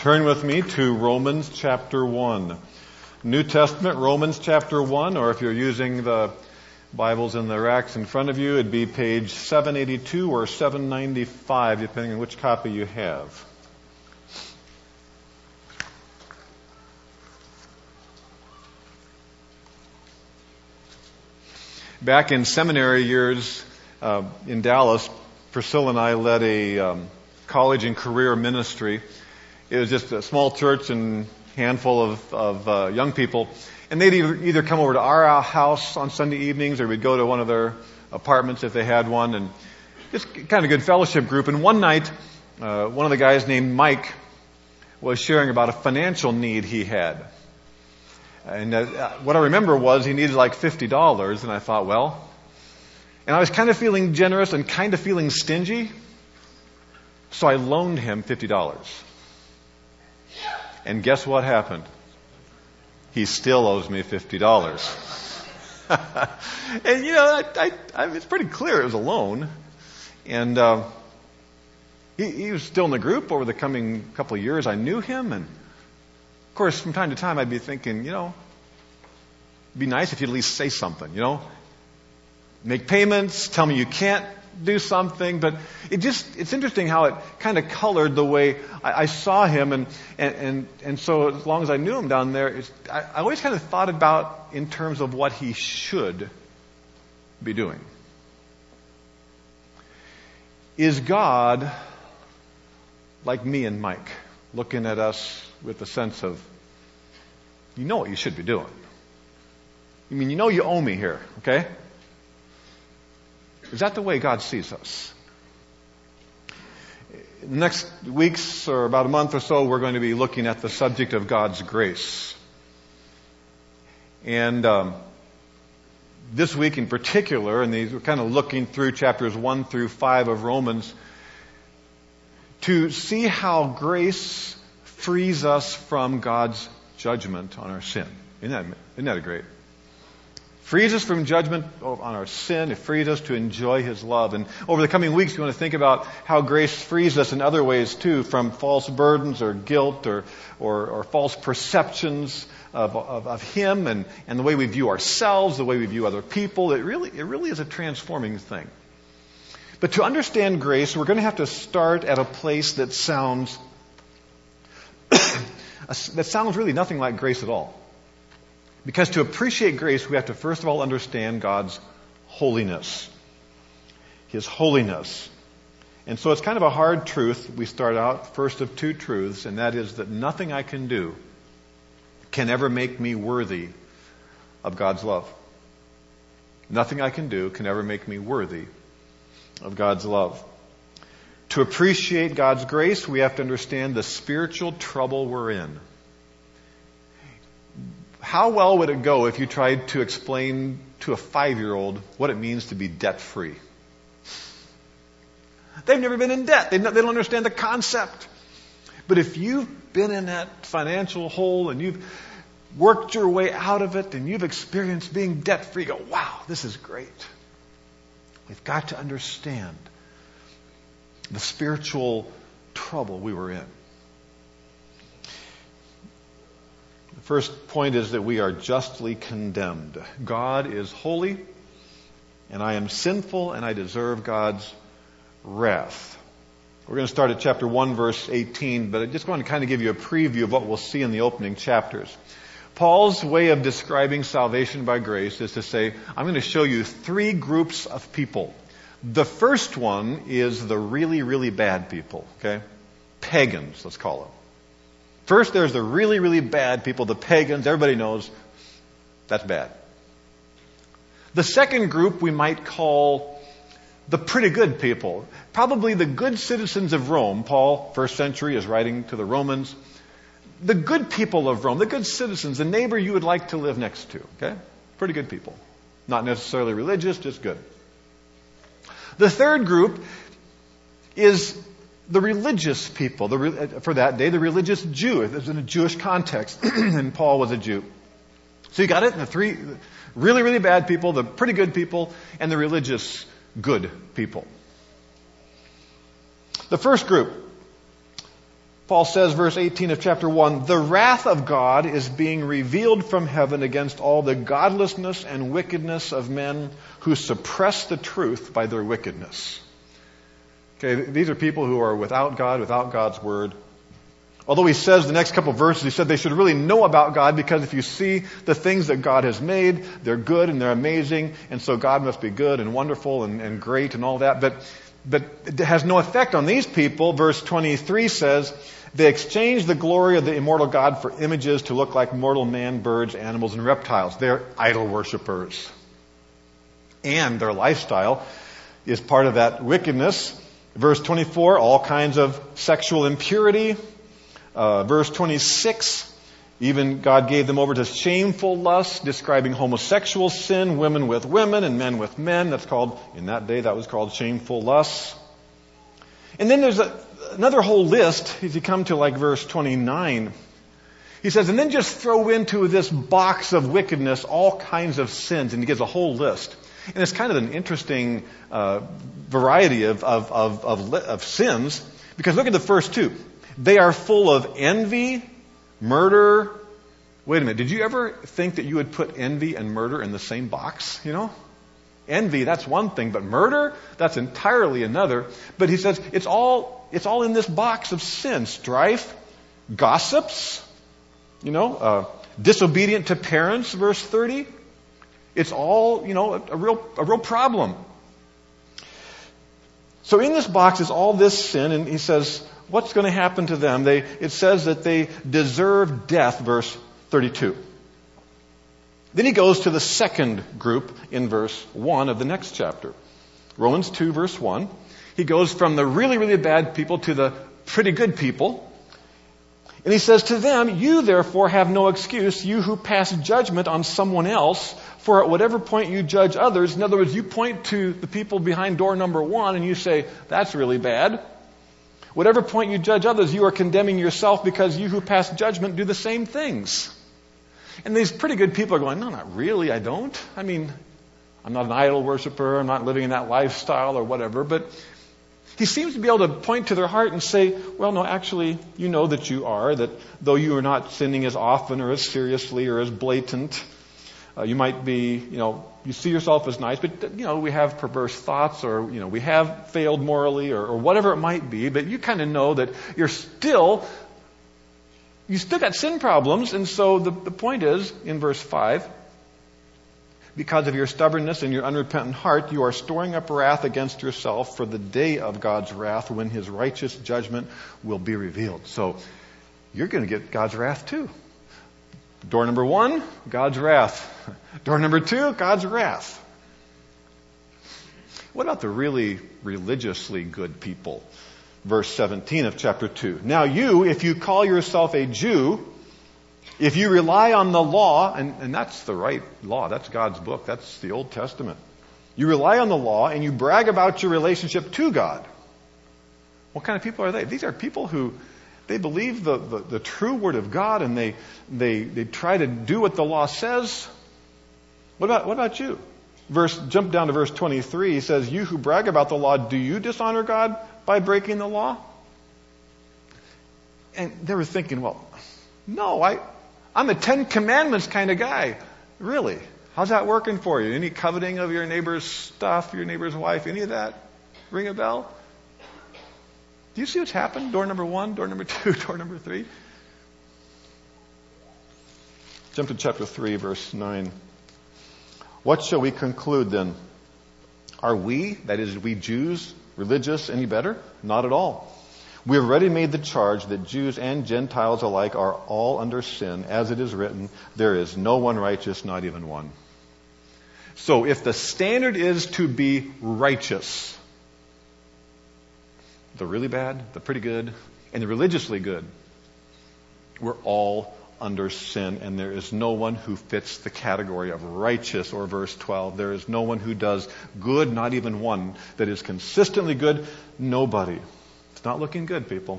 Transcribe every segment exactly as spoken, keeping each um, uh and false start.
Turn with me to Romans chapter one. New Testament, Romans chapter one, or if you're using the Bibles in the racks in front of you, it'd be page seven eighty-two or seven ninety-five, depending on which copy you have. Back in seminary years uh, in Dallas, Priscilla and I led a um, college and career ministry. It was just a small church and handful of, of uh, young people. And they'd either, either come over to our house on Sunday evenings or we'd go to one of their apartments if they had one. And just kind of a good fellowship group. And one night, uh, one of the guys named Mike was sharing about a financial need he had. And uh, what I remember was he needed like fifty dollars. And I thought, well, and I was kind of feeling generous and kind of feeling stingy. So I loaned him fifty dollars. And guess what happened? He still owes me fifty dollars. And, you know, I, I, I, it's pretty clear it was a loan. And uh, he, he was still in the group over the coming couple of years. I knew him. And, of course, from time to time, I'd be thinking, you know, it'd be nice if you'd at least say something, you know. Make payments, tell me you can't do something, but it just, it's interesting how it kind of colored the way I, I saw him, and, and, and, and so as long as I knew him down there, it's, I, I always kind of thought about in terms of what he should be doing. Is God like me and Mike, looking at us with a sense of, you know what you should be doing? I mean, you know you owe me here, okay? Is that the way God sees us? In the next weeks or about a month or so, we're going to be looking at the subject of God's grace. And um, this week in particular, and these, we're kind of looking through chapters one through five of Romans to see how grace frees us from God's judgment on our sin. Isn't that, isn't that great? Frees us from judgment on our sin. It frees us to enjoy His love. And over the coming weeks, we want to think about how grace frees us in other ways too, from false burdens or guilt or or, or false perceptions of, of, of Him and, and the way we view ourselves, the way we view other people. It really, it really is a transforming thing. But to understand grace, we're going to have to start at a place that sounds that sounds really nothing like grace at all. Because to appreciate grace, we have to first of all understand God's holiness. His holiness. And so it's kind of a hard truth. We start out first of two truths, and that is that nothing I can do can ever make me worthy of God's love. Nothing I can do can ever make me worthy of God's love. To appreciate God's grace, we have to understand the spiritual trouble we're in. How well would it go if you tried to explain to a five-year-old what it means to be debt-free? They've never been in debt. They don't understand the concept. But if you've been in that financial hole and you've worked your way out of it and you've experienced being debt-free, you go, wow, this is great. We've got to understand the spiritual trouble we were in. The first point is that we are justly condemned. God is holy, and I am sinful, and I deserve God's wrath. We're going to start at chapter one, verse eighteen, but I just want to kind of give you a preview of what we'll see in the opening chapters. Paul's way of describing salvation by grace is to say, I'm going to show you three groups of people. The first one is the really, really bad people, okay? Pagans, let's call them. First, there's the really, really bad people, the pagans. Everybody knows that's bad. The second group we might call the pretty good people. Probably the good citizens of Rome. Paul, first century, is writing to the Romans. The good people of Rome, the good citizens, the neighbor you would like to live next to. Okay? Pretty good people. Not necessarily religious, just good. The third group is the religious people, the, for that day, the religious Jew. It was in a Jewish context, and Paul was a Jew. So you got it? The three really, really bad people, the pretty good people, and the religious good people. The first group, Paul says, verse eighteen of chapter one, the wrath of God is being revealed from heaven against all the godlessness and wickedness of men who suppress the truth by their wickedness. Okay, these are people who are without God, without God's word. Although he says the next couple of verses, he said they should really know about God because if you see the things that God has made, they're good and they're amazing, and so God must be good and wonderful and, and great and all that. But, but it has no effect on these people. Verse twenty-three says, they exchange the glory of the immortal God for images to look like mortal man, birds, animals, and reptiles. They're idol worshipers. And their lifestyle is part of that wickedness. Verse twenty-four, all kinds of sexual impurity. Uh, verse twenty-six, even God gave them over to shameful lust, describing homosexual sin, women with women and men with men. That's called, in that day, that was called shameful lust. And then there's a, another whole list, as you come to like verse twenty-nine. He says, and then just throw into this box of wickedness all kinds of sins, and he gives a whole list. And it's kind of an interesting uh, variety of, of, of, of, of sins, because look at the first two. They are full of envy, murder. Wait a minute, did you ever think that you would put envy and murder in the same box? You know? Envy, that's one thing, but murder, that's entirely another. But he says it's all it's all in this box of sin. Strife, gossips, you know, uh, disobedient to parents, verse thirty. It's all, you know, a, a real a real problem. So in this box is all this sin, and he says, what's going to happen to them? They, it says that they deserve death, verse thirty-two. Then he goes to the second group in verse one of the next chapter. Romans two, verse one. He goes from the really, really bad people to the pretty good people. And he says to them, you therefore have no excuse, you who pass judgment on someone else, for at whatever point you judge others, in other words, you point to the people behind door number one and you say, that's really bad. Whatever point you judge others, you are condemning yourself because you who pass judgment do the same things. And these pretty good people are going, no, not really, I don't. I mean, I'm not an idol worshiper, I'm not living in that lifestyle or whatever, but he seems to be able to point to their heart and say, well, no, actually, you know that you are, that though you are not sinning as often or as seriously or as blatant, uh, you might be, you know, you see yourself as nice, but, you know, we have perverse thoughts or, you know, we have failed morally or, or whatever it might be, but you kind of know that you're still, you still got sin problems, and so the, the point is, in verse five, because of your stubbornness and your unrepentant heart, you are storing up wrath against yourself for the day of God's wrath when his righteous judgment will be revealed. So you're going to get God's wrath too. Door number one, God's wrath. Door number two, God's wrath. What about the really religiously good people? Verse seventeen of chapter two. Now you, if you call yourself a Jew, if you rely on the law, and, and that's the right law, that's God's book, that's the Old Testament. You rely on the law and you brag about your relationship to God. What kind of people are they? These are people who, they believe the, the, the true word of God and they, they, they try to do what the law says. What about, what about you? Verse, jump down to verse twenty-three. He says, you who brag about the law, do you dishonor God by breaking the law? And they were thinking, well, no, I, I'm a Ten Commandments kind of guy. Really? How's that working for you? Any coveting of your neighbor's stuff, your neighbor's wife, any of that? Ring a bell? Do you see what's happened? Door number one, door number two, door number three. Jump to chapter three, verse nine. What shall we conclude then? Are we, that is, we Jews, religious any better? Not at all. We have already made the charge that Jews and Gentiles alike are all under sin. As it is written, there is no one righteous, not even one. So if the standard is to be righteous, the really bad, the pretty good, and the religiously good, we're all under sin, and there is no one who fits the category of righteous, or verse twelve, there is no one who does good, not even one, that is consistently good, nobody. It's not looking good, people.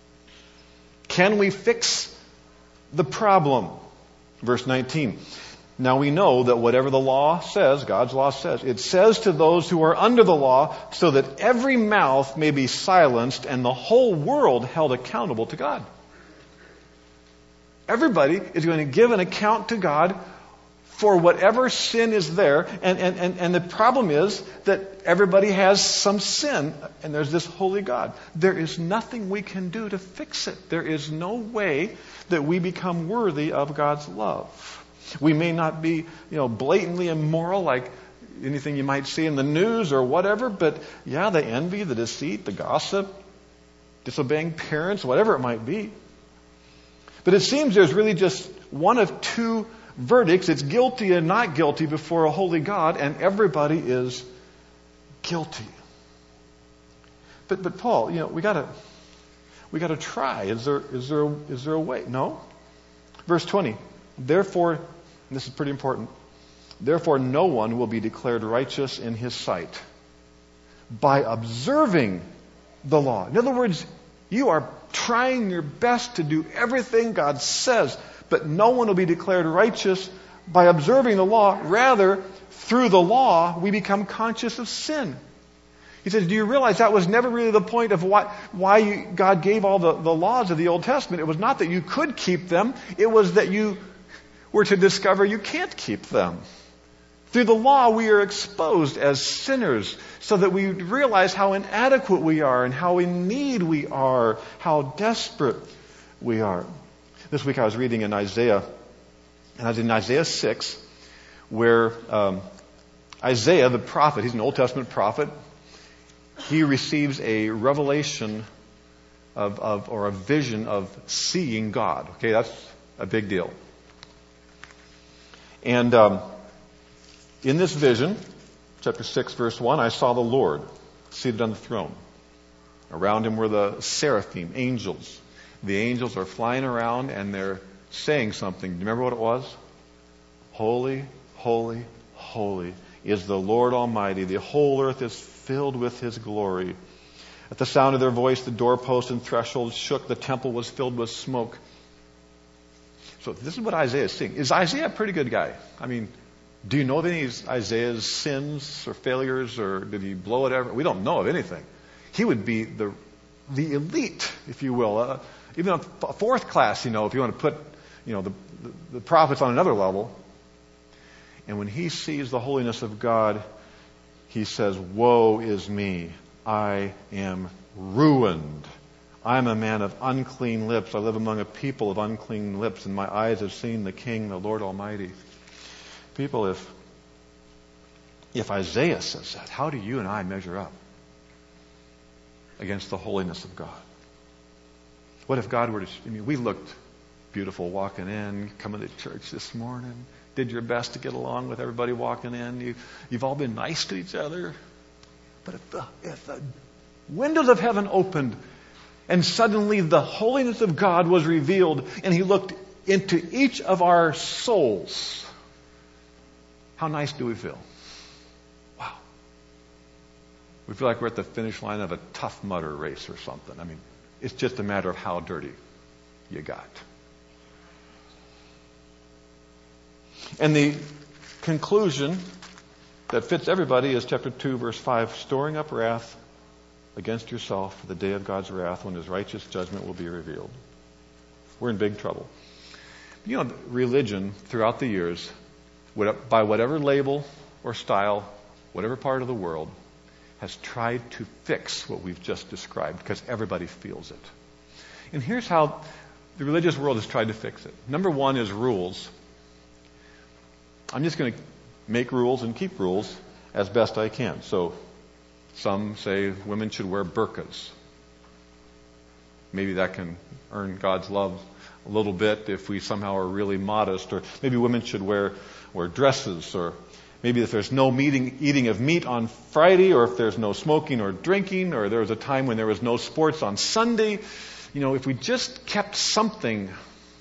Can we fix the problem? Verse nineteen. Now we know that whatever the law says, God's law says, it says to those who are under the law, so that every mouth may be silenced and the whole world held accountable to God. Everybody is going to give an account to God for whatever sin is there. And, and, and, and the problem is that everybody has some sin, and there's this holy God. There is nothing we can do to fix it. There is no way that we become worthy of God's love. We may not be, you know, blatantly immoral like anything you might see in the news or whatever, but yeah, the envy, the deceit, the gossip, disobeying parents, whatever it might be. But it seems there's really just one of two verdicts. It's guilty and not guilty before a holy God, and everybody is guilty. But but Paul, you know, we gotta we gotta try. Is there is there is there a way? No. Verse twenty. Therefore, and this is pretty important. Therefore, no one will be declared righteous in his sight by observing the law. In other words, you are trying your best to do everything God says, but no one will be declared righteous by observing the law. Rather, through the law, we become conscious of sin. He says, do you realize that was never really the point of what, why you, God gave all the, the laws of the Old Testament? It was not that you could keep them. It was that you were to discover you can't keep them. Through the law, we are exposed as sinners so that we realize how inadequate we are and how in need we are, how desperate we are. This week I was reading in Isaiah, and I was in Isaiah six, where um, Isaiah, the prophet, he's an Old Testament prophet, he receives a revelation of, of or a vision of seeing God. Okay, that's a big deal. And um, in this vision, chapter six, verse one, I saw the Lord seated on the throne. Around him were the seraphim, angels. The angels are flying around and they're saying something. Do you remember what it was? Holy, holy, holy is the Lord Almighty. The whole earth is filled with His glory. At the sound of their voice, the doorposts and thresholds shook. The temple was filled with smoke. So this is what Isaiah is seeing. Is Isaiah a pretty good guy? I mean, do you know of any of Isaiah's sins or failures, or did he blow it ever? We don't know of anything. He would be the the elite, if you will, uh, even a fourth class, you know, if you want to put, you know, the, the, the prophets on another level. And when he sees the holiness of God, he says, "Woe is me, I am ruined. I'm a man of unclean lips. I live among a people of unclean lips, and my eyes have seen the King, the Lord Almighty." People, if if Isaiah says that, how do you and I measure up against the holiness of God? What if God were to, I mean, we looked beautiful walking in, coming to church this morning, did your best to get along with everybody walking in. You, you've all been nice to each other. But if the, if the windows of heaven opened and suddenly the holiness of God was revealed and He looked into each of our souls, how nice do we feel? Wow. We feel like we're at the finish line of a Tough Mudder race or something. I mean, it's just a matter of how dirty you got. And the conclusion that fits everybody is chapter two, verse five, storing up wrath against yourself for the day of God's wrath when His righteous judgment will be revealed. We're in big trouble. You know, religion throughout the years, by whatever label or style, whatever part of the world, has tried to fix what we've just described because everybody feels it. And here's how the religious world has tried to fix it. Number one is rules. I'm just going to make rules and keep rules as best I can. So some say women should wear burqas. Maybe that can earn God's love a little bit if we somehow are really modest. Or maybe women should wear, wear dresses. Or maybe if there's no meeting, eating of meat on Friday, or if there's no smoking or drinking, or there was a time when there was no sports on Sunday. You know, if we just kept something.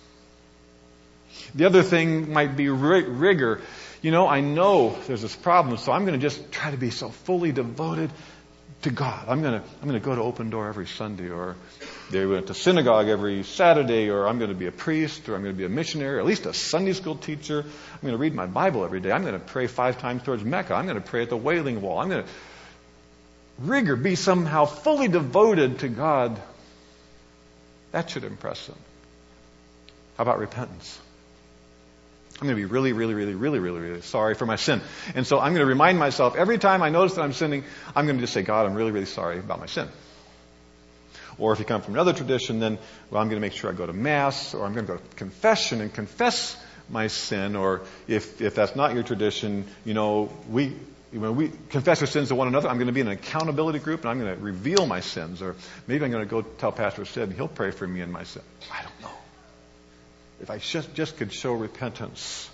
The other thing might be rigor. You know, I know there's this problem, so I'm going to just try to be so fully devoted to God. I'm going to I'm going to go to Open Door every Sunday, or They went to synagogue every Saturday, or I'm going to be a priest, or I'm going to be a missionary, or at least a Sunday school teacher. I'm going to read my Bible every day. I'm going to pray five times towards Mecca. I'm going to pray at the Wailing Wall. I'm going to rig or be somehow fully devoted to God. That should impress them. How about repentance? I'm going to be really, really, really, really, really, really sorry for my sin. And so I'm going to remind myself every time I notice that I'm sinning, I'm going to just say, God, I'm really, really sorry about my sin. Or if you come from another tradition, then, well, I'm going to make sure I go to Mass, or I'm going to go to confession and confess my sin. Or if, if that's not your tradition, you know, we, when we confess our sins to one another, I'm going to be in an accountability group and I'm going to reveal my sins. Or maybe I'm going to go tell Pastor Sid and he'll pray for me and my sin. I don't know. If I just, just could show repentance.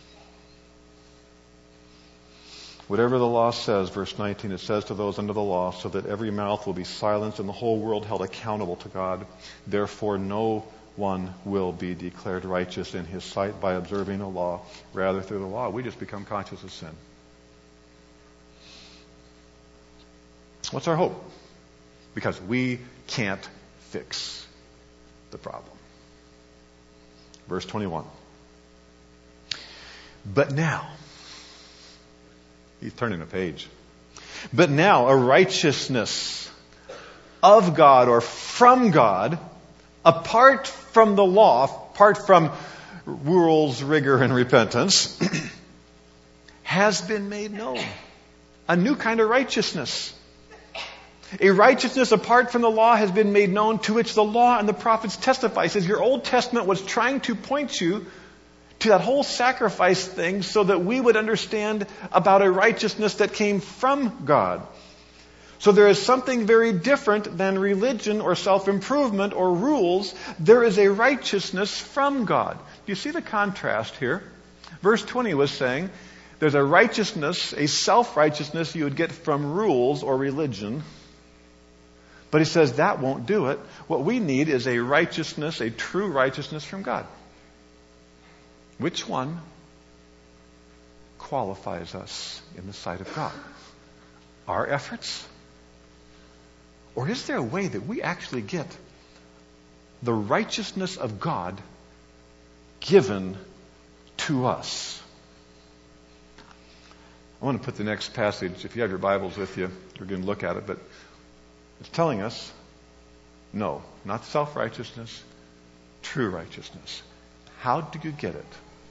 Whatever the law says, verse nineteen, it says to those under the law, so that every mouth will be silenced and the whole world held accountable to God. Therefore, no one will be declared righteous in his sight by observing the law. Rather, through the law, we just become conscious of sin. What's our hope? Because we can't fix the problem. Verse twenty-one. But now, he's turning a page. But now a righteousness of God or from God, apart from the law, apart from rules, rigor, and repentance, has been made known. A new kind of righteousness. A righteousness apart from the law has been made known, to which the law and the prophets testify. It says your Old Testament was trying to point you to that whole sacrifice thing so that we would understand about a righteousness that came from God. So there is something very different than religion or self-improvement or rules. There is a righteousness from God. Do you see the contrast here? Verse twenty was saying there's a righteousness, a self-righteousness you would get from rules or religion. But he says that won't do it. What we need is a righteousness, a true righteousness from God. Which one qualifies us in the sight of God? Our efforts? Or is there a way that we actually get the righteousness of God given to us? I want to put the next passage, if you have your Bibles with you, we're going to look at it, but it's telling us, no, not self-righteousness, true righteousness. How do you get it?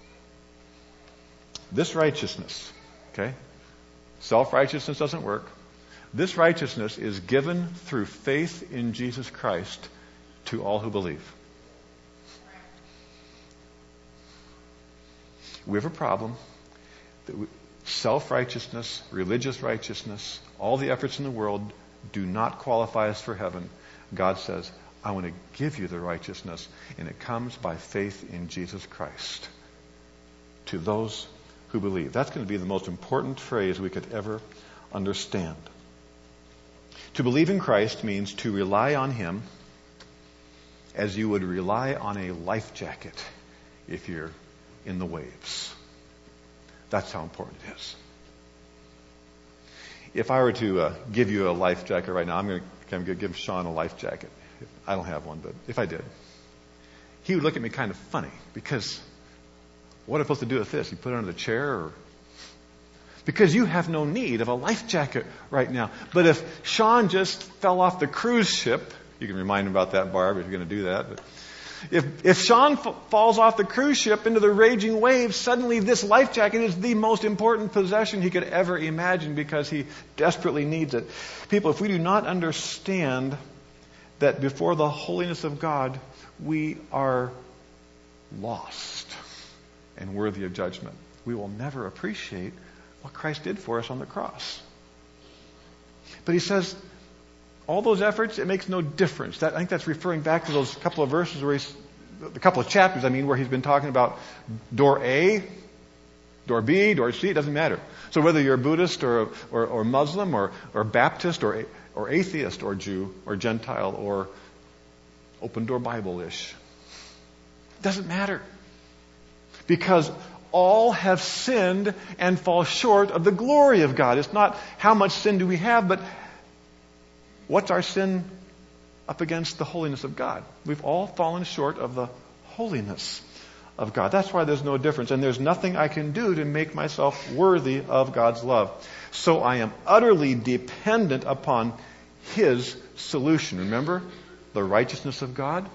This righteousness, okay? Self-righteousness doesn't work. This righteousness is given through faith in Jesus Christ to all who believe. We have a problem that we, self-righteousness, religious righteousness, all the efforts in the world do not qualify us for heaven. God says, I want to give you the righteousness, and it comes by faith in Jesus Christ to those who believe. That's going to be the most important phrase we could ever understand. To believe in Christ means to rely on Him as you would rely on a life jacket if you're in the waves. That's how important it is. If I were to uh, give you a life jacket right now, I'm going to I'm going to give Sean a life jacket. I don't have one, but if I did, he would look at me kind of funny because what am I supposed to do with this? You put it under the chair? Or... Because you have no need of a life jacket right now. But if Sean just fell off the cruise ship, you can remind him about that, Barb, if you're going to do that. But if, if Sean f- falls off the cruise ship into the raging waves, suddenly this life jacket is the most important possession he could ever imagine because he desperately needs it. People, if we do not understand that before the holiness of God, we are lost and worthy of judgment, we will never appreciate what Christ did for us on the cross. But he says, all those efforts, it makes no difference. That, I think that's referring back to those couple of verses where he's, a couple of chapters, I mean, where he's been talking about door A, door B, door C, it doesn't matter. So whether you're a Buddhist or, or, or Muslim or, or Baptist or, or atheist or Jew or Gentile or open door Bible-ish, it doesn't matter. Because all have sinned and fall short of the glory of God. It's not how much sin do we have, but what's our sin up against the holiness of God. We've all fallen short of the holiness of God. That's why there's no difference. And there's nothing I can do to make myself worthy of God's love. So I am utterly dependent upon His solution. Remember the righteousness of God?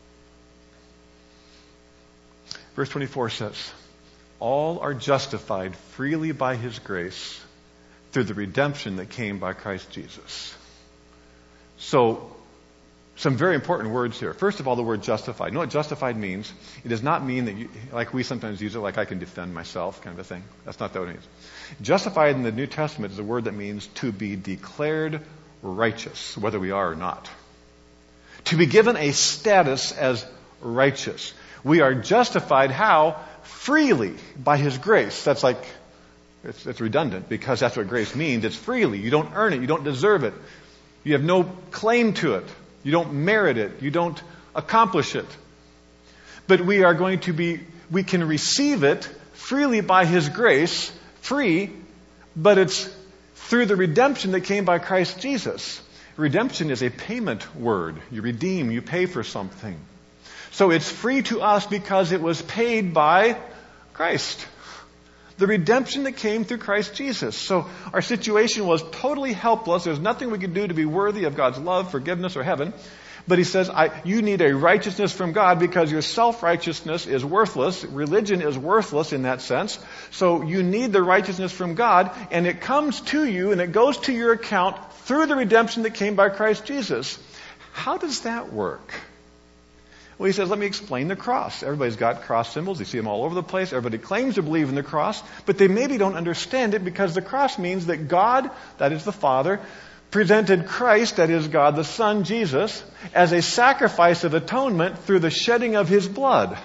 Verse twenty-four says, all are justified freely by His grace through the redemption that came by Christ Jesus. So, some very important words here. First of all, the word justified. You know what justified means? It does not mean that you, like we sometimes use it, like I can defend myself kind of a thing. That's not what it means. Justified in the New Testament is a word that means to be declared righteous, whether we are or not. To be given a status as righteous. We are justified how? Freely by His grace. That's like, it's, it's redundant because that's what grace means. It's freely. You don't earn it. You don't deserve it. You have no claim to it. You don't merit it. You don't accomplish it. But we are going to be, we can receive it freely by His grace, free, but it's through the redemption that came by Christ Jesus. Redemption is a payment word. You redeem, you pay for something. So it's free to us because it was paid by Christ. The redemption that came through Christ Jesus. So our situation was totally helpless. There's nothing we could do to be worthy of God's love, forgiveness, or heaven. But He says, I, you need a righteousness from God because your self-righteousness is worthless. Religion is worthless in that sense. So you need the righteousness from God, and it comes to you and it goes to your account through the redemption that came by Christ Jesus. How does that work? Well, he says, let me explain the cross. Everybody's got cross symbols. You see them all over the place. Everybody claims to believe in the cross, but they maybe don't understand it because the cross means that God, that is the Father, presented Christ, that is God, the Son, Jesus, as a sacrifice of atonement through the shedding of His blood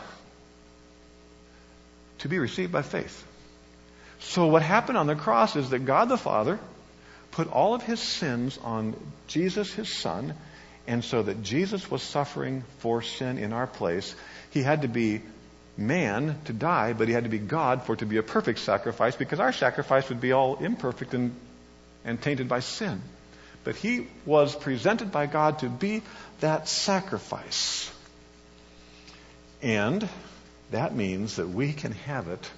to be received by faith. So what happened on the cross is that God the Father put all of His sins on Jesus, His Son, and so that Jesus was suffering for sin in our place. He had to be man to die, but He had to be God for it to be a perfect sacrifice, because our sacrifice would be all imperfect and, and tainted by sin. But He was presented by God to be that sacrifice. And that means that we can have it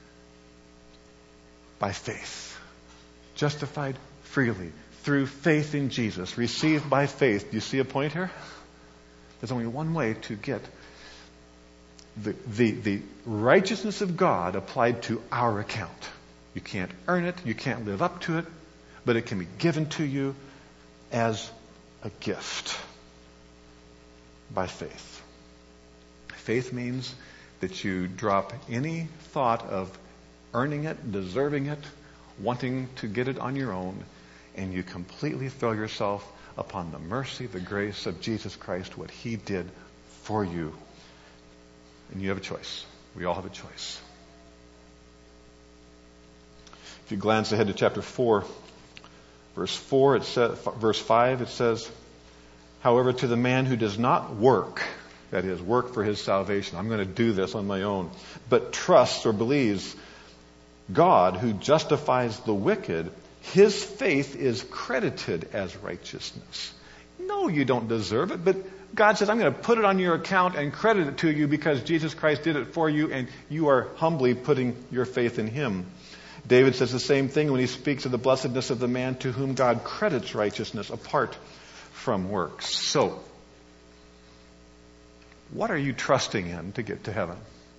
by faith. Justified freely. Through faith in Jesus, received by faith. Do you see a point here? There's only one way to get the, the, the righteousness of God applied to our account. You can't earn it, you can't live up to it, but it can be given to you as a gift by faith. Faith means that you drop any thought of earning it, deserving it, wanting to get it on your own, and you completely throw yourself upon the mercy, the grace of Jesus Christ, what He did for you. And you have a choice. We all have a choice. If you glance ahead to chapter four, verse four, it says, verse five, it says, however, to the man who does not work, that is, work for his salvation, I'm going to do this on my own, but trusts or believes God who justifies the wicked, his faith is credited as righteousness. No, you don't deserve it, but God says, I'm going to put it on your account and credit it to you because Jesus Christ did it for you, and you are humbly putting your faith in Him. David says the same thing when he speaks of the blessedness of the man to whom God credits righteousness apart from works. So, what are you trusting in to get to heaven?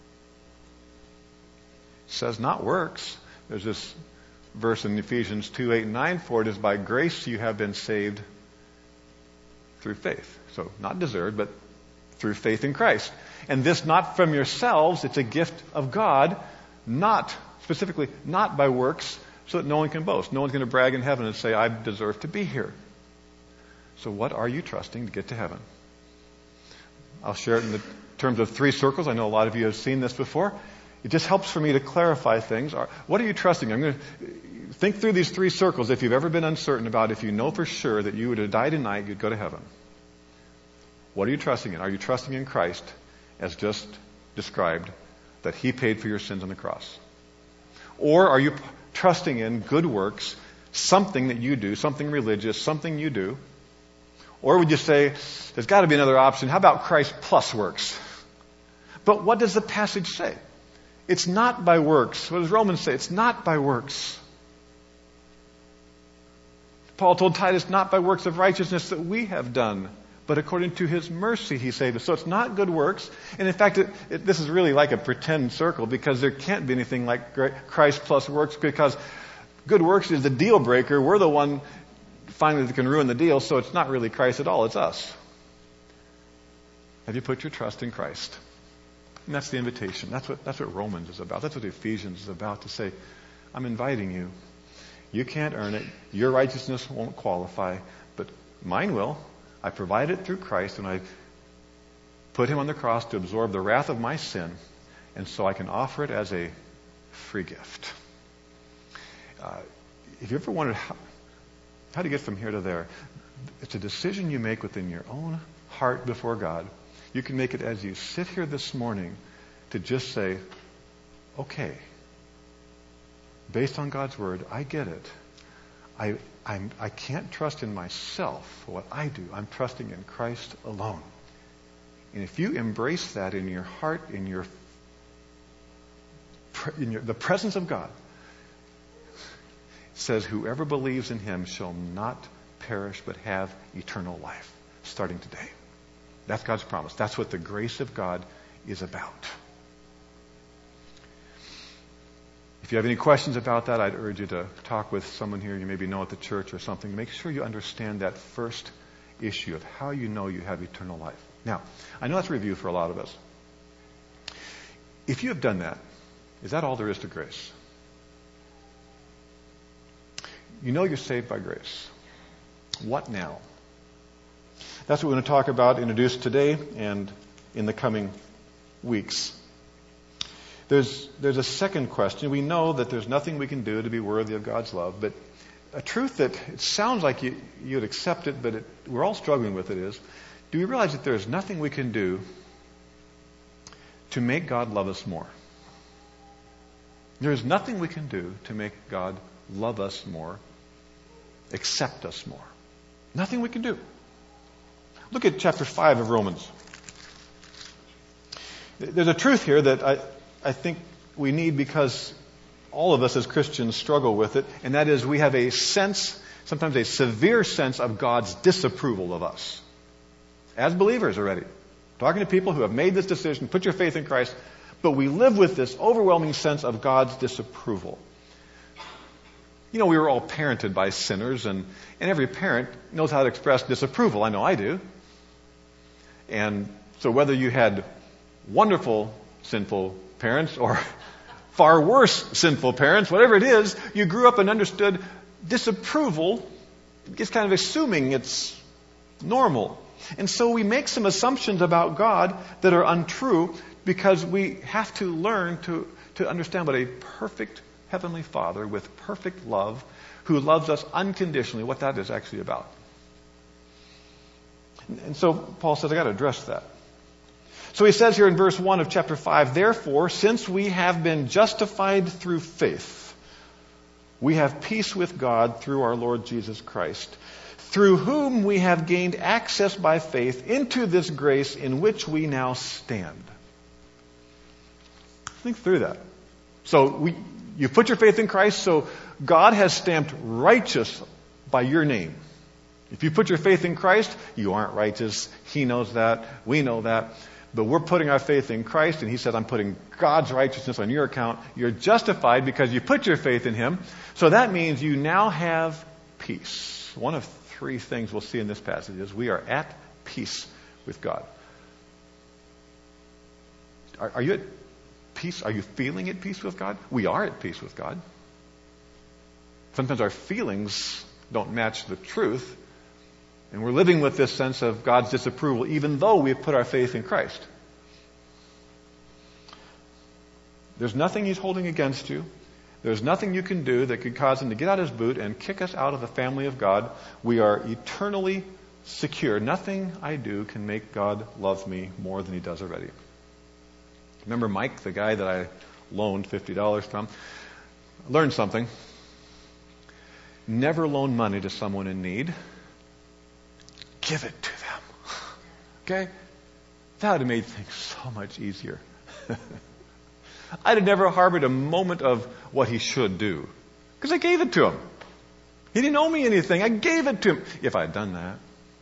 It says not works. There's this verse in Ephesians two, eight, and nine, for it is by grace you have been saved through faith. So not deserved, but through faith in Christ. And this not from yourselves, it's a gift of God, not, specifically, not by works, so that no one can boast. No one's going to brag in heaven and say, I deserve to be here. So what are you trusting to get to heaven? I'll share it in the terms of three circles. I know a lot of you have seen this before. It just helps for me to clarify things. What are you trusting? I'm going to think through these three circles. If you've ever been uncertain about if you know for sure that you were to die tonight, you'd go to heaven. What are you trusting in? Are you trusting in Christ, as just described, that He paid for your sins on the cross? Or are you trusting in good works, something that you do, something religious, something you do? Or would you say, there's got to be another option. How about Christ plus works? But what does the passage say? It's not by works. What does Romans say? It's not by works. Paul told Titus, not by works of righteousness that we have done, but according to his mercy he saved us. So it's not good works. And in fact, it, it, this is really like a pretend circle, because there can't be anything like Christ plus works, because good works is the deal breaker. We're the one finally that can ruin the deal, so it's not really Christ at all. It's us. Have you put your trust in Christ? And that's the invitation. That's what, that's what Romans is about. That's what Ephesians is about, to say, I'm inviting you. You can't earn it. Your righteousness won't qualify, but mine will. I provide it through Christ, and I put him on the cross to absorb the wrath of my sin, and so I can offer it as a free gift. Uh, if you ever wondered how, how to get from here to there, it's a decision you make within your own heart before God. You can make it as you sit here this morning to just say, okay, based on God's word, I get it. I I'm, I can't trust in myself for what I do. I'm trusting in Christ alone. And if you embrace that in your heart, in your, in your the presence of God, it says, whoever believes in him shall not perish but have eternal life, starting today. That's God's promise. That's what the grace of God is about. If you have any questions about that, I'd urge you to talk with someone here you maybe know at the church or something. Make sure you understand that first issue of how you know you have eternal life. Now, I know that's a review for a lot of us. If you have done that, is that all there is to grace? You know you're saved by grace. What now? That's what we're going to talk about, introduce today and in the coming weeks. There's, there's a second question. We know that there's nothing we can do to be worthy of God's love, but a truth that it sounds like you, you'd accept it, but it, we're all struggling with it is, do we realize that there's nothing we can do to make God love us more? There's nothing we can do to make God love us more, accept us more. Nothing we can do. Look at chapter five of Romans. There's a truth here that I, I think we need, because all of us as Christians struggle with it, and that is we have a sense, sometimes a severe sense of God's disapproval of us. As believers already. Talking to people who have made this decision, put your faith in Christ, but we live with this overwhelming sense of God's disapproval. You know, we were all parented by sinners, and, and every parent knows how to express disapproval. I know I do. And so whether you had wonderful sinful parents or far worse sinful parents, whatever it is, you grew up and understood disapproval is kind of assuming it's normal. And so we make some assumptions about God that are untrue, because we have to learn to, to understand what a perfect Heavenly Father with perfect love, who loves us unconditionally, what that is actually about. And so Paul says, I got to address that. So he says here in verse one of chapter five, therefore, since we have been justified through faith, we have peace with God through our Lord Jesus Christ, through whom we have gained access by faith into this grace in which we now stand. Think through that. So we, you put your faith in Christ, so God has stamped righteous by your name. If you put your faith in Christ, you aren't righteous. He knows that. We know that. But we're putting our faith in Christ, and he said, I'm putting God's righteousness on your account. You're justified because you put your faith in him. So that means you now have peace. One of three things we'll see in this passage is we are at peace with God. Are, are you at peace? Are you feeling at peace with God? We are at peace with God. Sometimes our feelings don't match the truth, and we're living with this sense of God's disapproval, even though we've put our faith in Christ. There's nothing he's holding against you. There's nothing you can do that could cause him to get out his boot and kick us out of the family of God. We are eternally secure. Nothing I do can make God love me more than he does already. Remember Mike, the guy that I loaned fifty dollars from? I learned something. Never loan money to someone in need. give it to them. Okay? That would have made things so much easier. I'd have never harbored a moment of what he should do. Because I gave it to him. He didn't owe me anything. I gave it to him. If I had done that.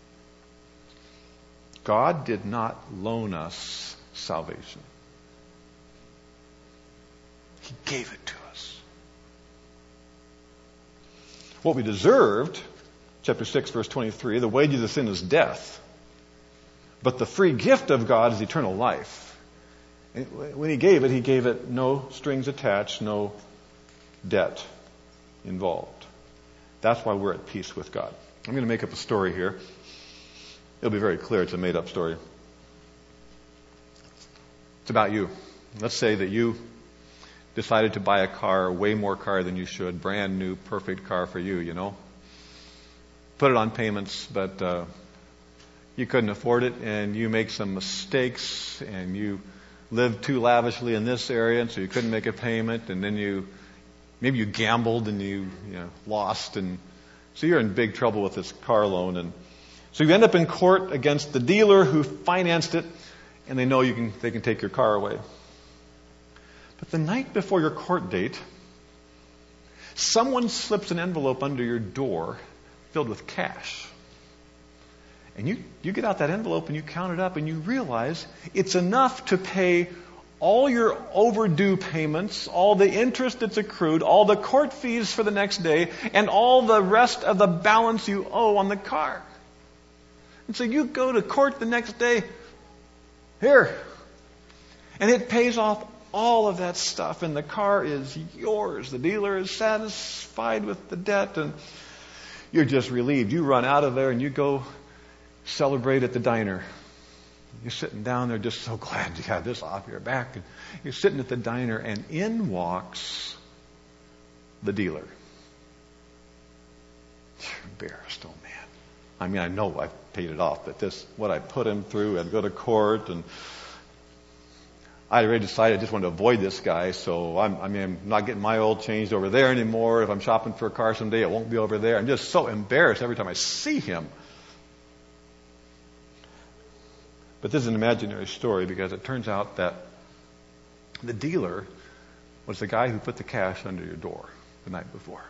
God did not loan us salvation. He gave it to us. What we deserved, chapter six, verse twenty-three, the wages of sin is death. But the free gift of God is eternal life. And when he gave it, he gave it no strings attached, no debt involved. That's why we're at peace with God. I'm going to make up a story here. It'll be very clear it's a made-up story. It's about you. Let's say that you decided to buy a car, way more car than you should, brand new, perfect car for you, you know. Put it on payments, but uh, you couldn't afford it, and you make some mistakes, and you live too lavishly in this area, and so you couldn't make a payment, and then you, maybe you gambled and you, you know, lost, and so you're in big trouble with this car loan, and so you end up in court against the dealer who financed it, and they know you can, they can take your car away. But the night before your court date, someone slips an envelope under your door filled with cash. And you, you get out that envelope and you count it up and you realize it's enough to pay all your overdue payments, all the interest that's accrued, all the court fees for the next day, and all the rest of the balance you owe on the car. And so you go to court the next day, here, and it pays off all of that stuff, and the car is yours. The dealer is satisfied with the debt, and you're just relieved. You run out of there and you go celebrate at the diner. You're sitting down there just so glad you got this off your back. And you're sitting at the diner, and in walks the dealer. You're embarrassed, oh man. I mean, I know I paid it off, but this, what I put him through, I'd go to court, and I already decided I just wanted to avoid this guy, so I'm, I mean, I'm not getting my oil changed over there anymore. If I'm shopping for a car someday, it won't be over there. I'm just so embarrassed every time I see him. But this is an imaginary story because it turns out that the dealer was the guy who put the cash under your door the night before.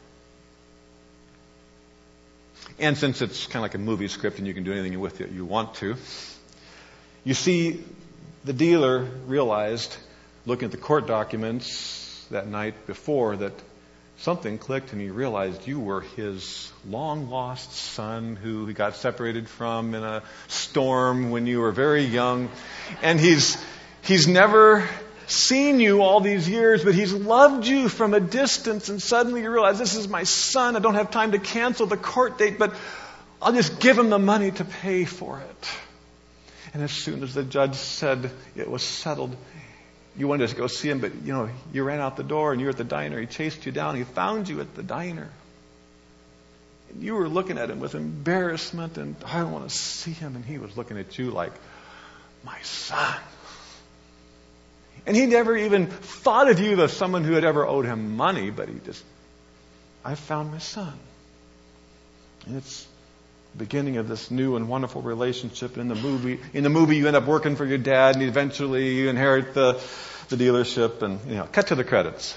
And since it's kind of like a movie script and you can do anything with it you want to, you see, the dealer realized, looking at the court documents that night before, that something clicked, and he realized you were his long-lost son who he got separated from in a storm when you were very young. And he's he's never seen you all these years, but he's loved you from a distance, and suddenly you realize, this is my son. I don't have time to cancel the court date, but I'll just give him the money to pay for it. And as soon as the judge said it was settled, you wanted to go see him, but you know, you ran out the door and you were at the diner. He chased you down. He found you at the diner. And you were looking at him with embarrassment and I don't want to see him. And he was looking at you like, my son. And he never even thought of you as someone who had ever owed him money, but he just, I found my son. And it's beginning of this new and wonderful relationship. In the movie, in the movie, you end up working for your dad, and eventually you inherit the, the dealership. And you know, cut to the credits.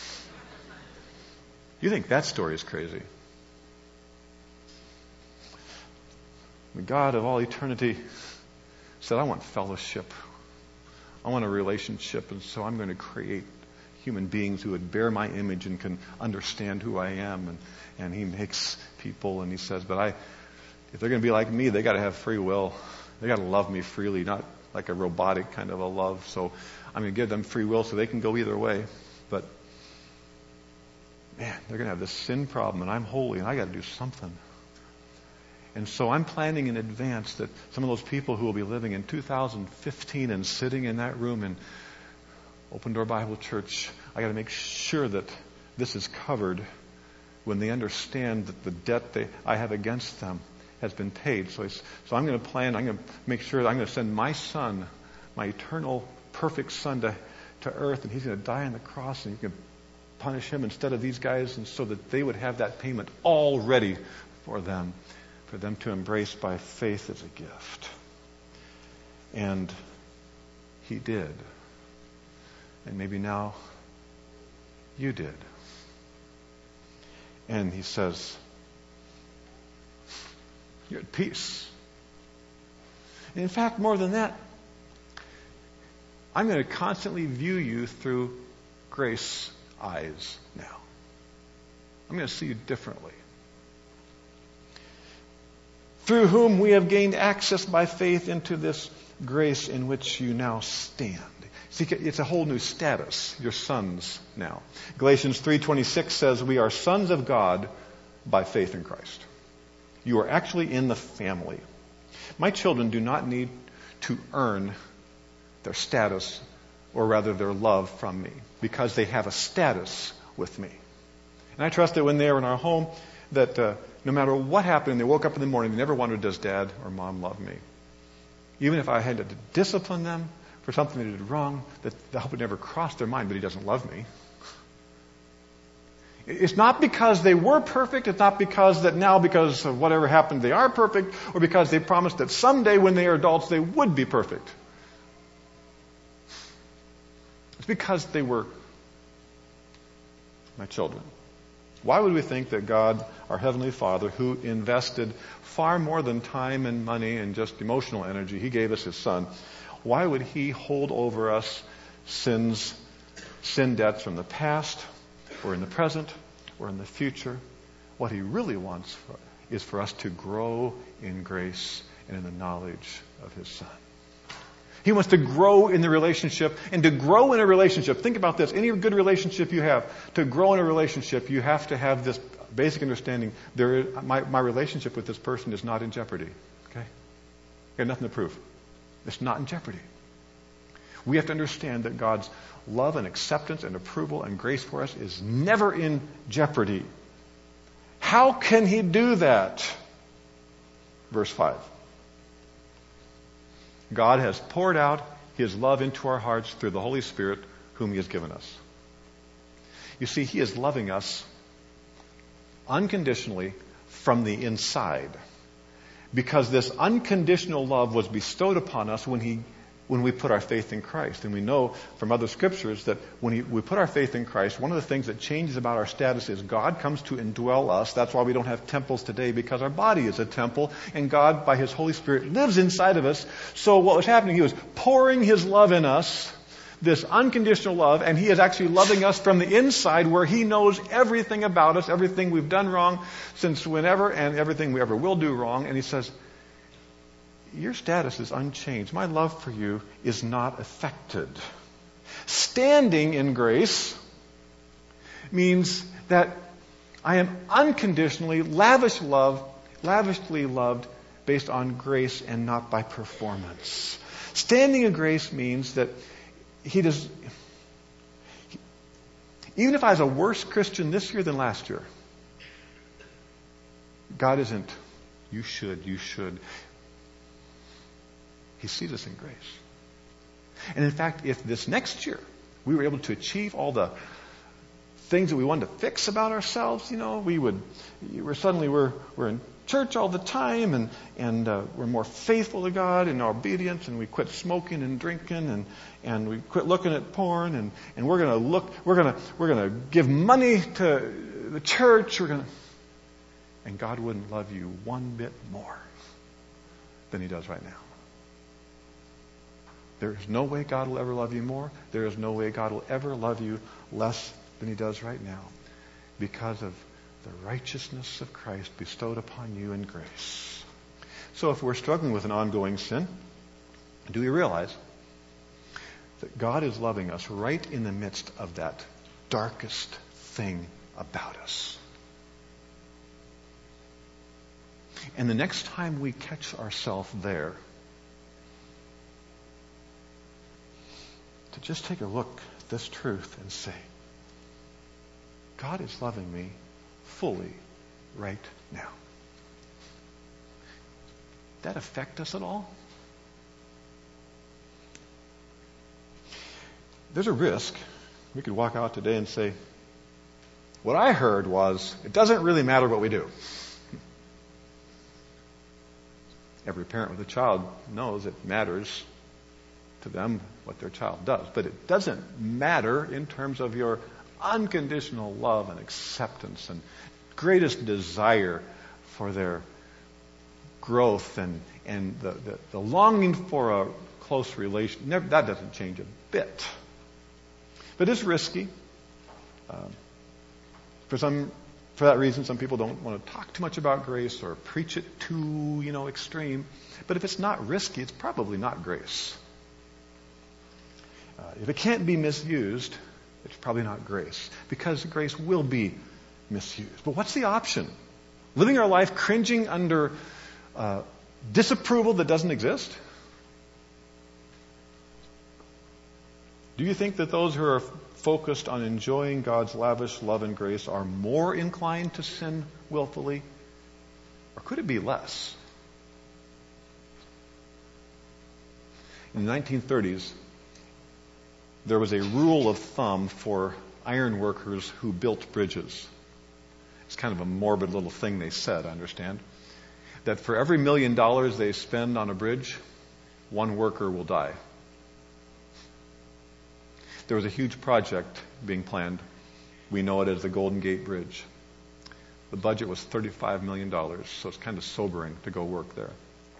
You think that story is crazy? The God of all eternity said, "I want fellowship. I want a relationship, and so I'm going to create human beings who would bear my image and can understand who I am." And and He makes people, and He says, "But I." If they're going to be like me, they got to have free will. They got to love me freely, not like a robotic kind of a love. So I'm going to give them free will so they can go either way. But man, they're going to have this sin problem, and I'm holy, and I got to do something. And so I'm planning in advance that some of those people who will be living in two thousand fifteen and sitting in that room in Open Door Bible Church, I got to make sure that this is covered when they understand that the debt they I have against them has been paid. So, it's, so I'm going to plan, I'm going to make sure that I'm going to send my son, my eternal, perfect son to, to earth, and he's going to die on the cross, and you can punish him instead of these guys, and so that they would have that payment all ready for them. for them to embrace by faith as a gift. And he did. And maybe now you did. And he says, you're at peace. And in fact, more than that, I'm going to constantly view you through grace eyes now. I'm going to see you differently. Through whom we have gained access by faith into this grace in which you now stand. See, it's a whole new status. You're sons now. Galatians three twenty-six says we are sons of God by faith in Christ. You are actually in the family. My children do not need to earn their status, or rather their love from me, because they have a status with me. And I trust that when they are in our home, that uh, no matter what happened, they woke up in the morning, they never wondered, does Dad or Mom love me? Even if I had to discipline them for something they did wrong, that that would never cross their mind, but he doesn't love me. It's not because they were perfect. It's not because that now, because of whatever happened, they are perfect, or because they promised that someday when they are adults, they would be perfect. It's because they were my children. Why would we think that God, our Heavenly Father, who invested far more than time and money and just emotional energy, He gave us His Son, why would He hold over us sins, sin debts from the past, or in the present, or in the future? What He really wants for, is for us to grow in grace and in the knowledge of His Son. He wants to grow in the relationship, and to grow in a relationship, think about this, any good relationship you have, to grow in a relationship, you have to have this basic understanding, there is, my, my relationship with this person is not in jeopardy. Okay? I got nothing to prove. It's not in jeopardy. We have to understand that God's love and acceptance and approval and grace for us is never in jeopardy. How can He do that? Verse five. God has poured out His love into our hearts through the Holy Spirit whom He has given us. You see, He is loving us unconditionally from the inside, because this unconditional love was bestowed upon us when He when we put our faith in Christ. And we know from other scriptures that when he, we put our faith in Christ, one of the things that changes about our status is God comes to indwell us. That's why we don't have temples today, because our body is a temple, and God, by His Holy Spirit, lives inside of us. So what was happening, He was pouring His love in us, this unconditional love, and He is actually loving us from the inside, where He knows everything about us, everything we've done wrong since whenever, and everything we ever will do wrong. And He says, your status is unchanged. My love for you is not affected. Standing in grace means that I am unconditionally, lavish love, lavishly loved based on grace and not by performance. Standing in grace means that He does, even if I was a worse Christian this year than last year, God isn't, you should, you should. He sees us in grace. And in fact, if this next year we were able to achieve all the things that we wanted to fix about ourselves, you know, we would, we're suddenly we're we're in church all the time, and and uh, we're more faithful to God in our obedience, and we quit smoking and drinking, and and we quit looking at porn, and and we're gonna look, we're gonna we're gonna give money to the church, we're gonna, and God wouldn't love you one bit more than He does right now. There is no way God will ever love you more. There is no way God will ever love you less than He does right now, because of the righteousness of Christ bestowed upon you in grace. So if we're struggling with an ongoing sin, do we realize that God is loving us right in the midst of that darkest thing about us? And the next time we catch ourselves there, to just take a look at this truth and say, God is loving me fully right now. Did that affect us at all? There's a risk. We could walk out today and say, what I heard was, it doesn't really matter what we do. Every parent with a child knows it matters to them what their child does. But it doesn't matter in terms of your unconditional love and acceptance and greatest desire for their growth and, and the, the, the longing for a close relation. Never, that doesn't change a bit. But it's risky. Um, for some, for that reason, some people don't want to talk too much about grace or preach it too, you know, extreme. But if it's not risky, it's probably not grace. Uh, if it can't be misused, it's probably not grace, because grace will be misused. But what's the option? Living our life cringing under uh, disapproval that doesn't exist? Do you think that those who are focused on enjoying God's lavish love and grace are more inclined to sin willfully? Or could it be less? In the nineteen thirties, there was a rule of thumb for iron workers who built bridges. It's kind of a morbid little thing they said, I understand. That for every million dollars they spend on a bridge, one worker will die. There was a huge project being planned. We know it as the Golden Gate Bridge. The budget was thirty-five million dollars, so it's kind of sobering to go work there.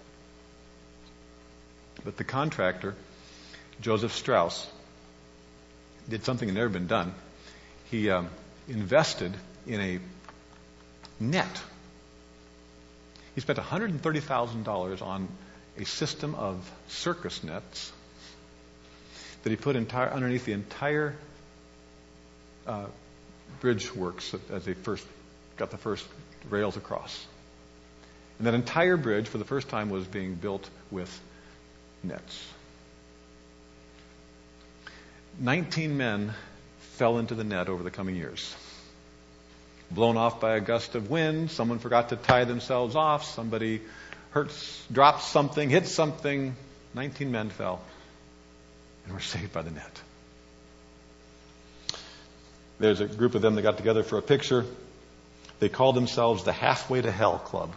But the contractor, Joseph Strauss, did something that had never been done. He um, invested in a net. He spent one hundred thirty thousand dollars on a system of circus nets that he put entire, underneath the entire uh, bridge works as they first got the first rails across. And that entire bridge, for the first time, was being built with nets. Nineteen men fell into the net over the coming years. Blown off by a gust of wind, someone forgot to tie themselves off, somebody hurts, dropped something, hit something. Nineteen men fell and were saved by the net. There's a group of them that got together for a picture. They called themselves the Halfway to Hell Club.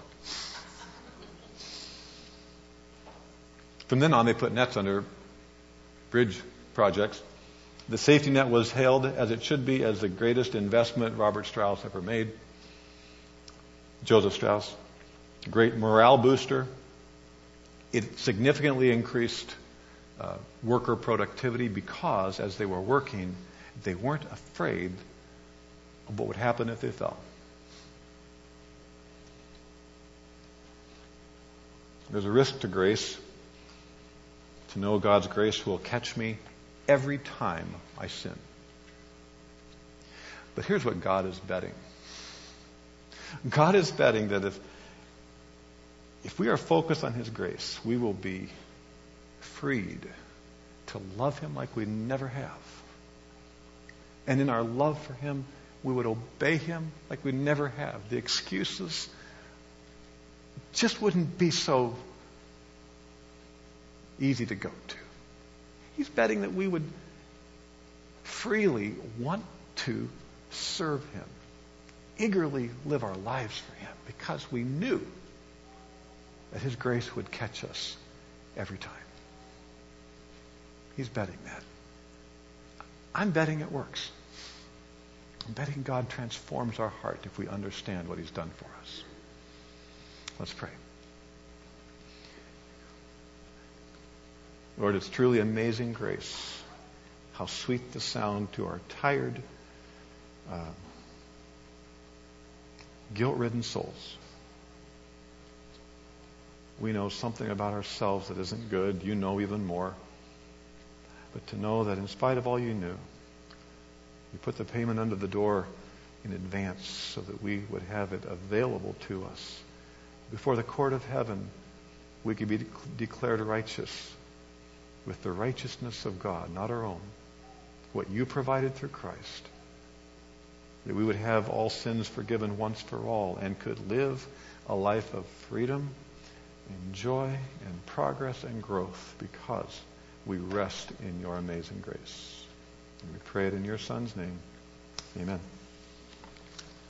From then on, they put nets under bridge projects. The safety net was hailed, as it should be, as the greatest investment Robert Strauss ever made. Joseph Strauss, great morale booster. It significantly increased uh, worker productivity because, as they were working, they weren't afraid of what would happen if they fell. There's a risk to grace, to know God's grace will catch me every time I sin. But here's what God is betting. God is betting that if, if we are focused on His grace, we will be freed to love Him like we never have. And in our love for Him, we would obey Him like we never have. The excuses just wouldn't be so easy to go to. He's betting that we would freely want to serve Him, eagerly live our lives for Him, because we knew that His grace would catch us every time. He's betting that. I'm betting it works. I'm betting God transforms our heart if we understand what He's done for us. Let's pray. Lord, it's truly amazing grace. How sweet the sound to our tired, uh, guilt-ridden souls. We know something about ourselves that isn't good. You know even more. But to know that in spite of all you knew, you put the payment under the door in advance so that we would have it available to us. Before the court of heaven, we could be de- declared righteous with the righteousness of God, not our own. What you provided through Christ. That we would have all sins forgiven once for all and could live a life of freedom and joy and progress and growth because we rest in your amazing grace. And we pray it in your Son's name. Amen.